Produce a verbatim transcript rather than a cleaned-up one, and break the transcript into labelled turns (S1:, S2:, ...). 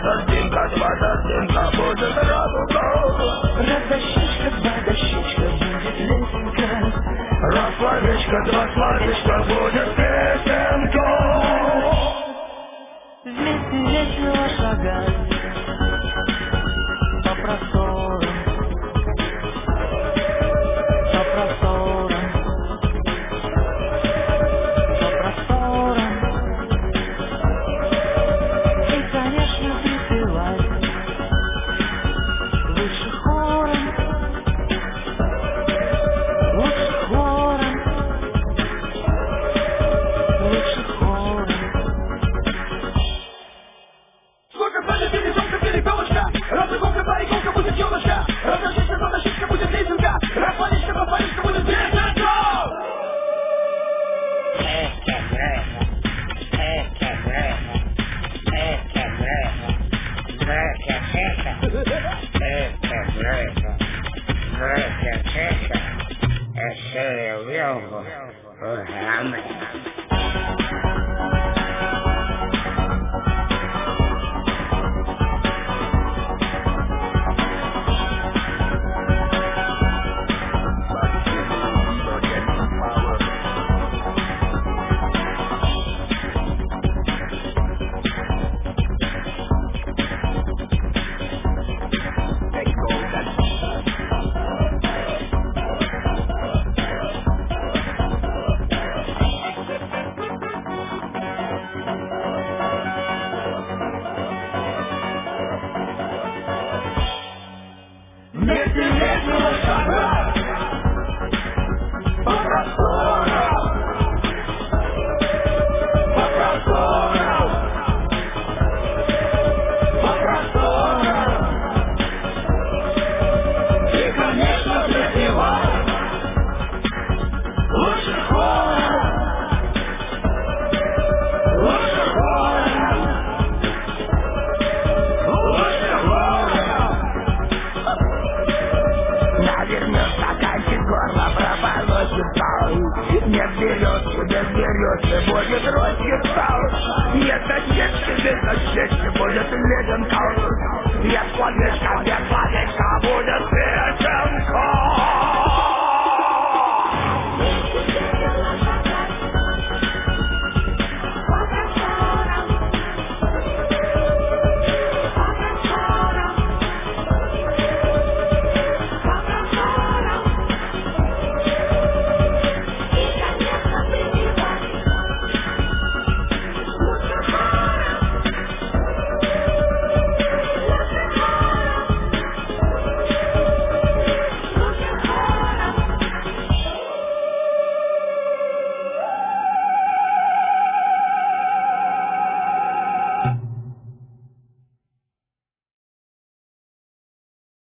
S1: Дождинка, два дождинка, будет радуга.
S2: Раз дощечка, два дощечка, будет лесенка.
S1: Раз словечко, два словечка, будет песенка.
S2: Вместе весело шагать по просторам, по просторам, по просторам. И, конечно, припевать лучше хором, лучше хором, лучше хором.
S1: Сколько сзади пересохка, перепелочка, раз иголка, два иголка, будет елочка, раз дощечка, два дощечка, будет лесенка, раз словечко, два словечка, будет песенка. Вместе весело шагать по просторам, по просторам, по просторам. И, конечно, припевать лучше хором, лучше хором, лучше хором. Навернет стаканчик, горло прополосит стал. Нет берется, без берется, будет ростик стал. Нет дощечки, без дощечки, будет леденка. Нет словечка, без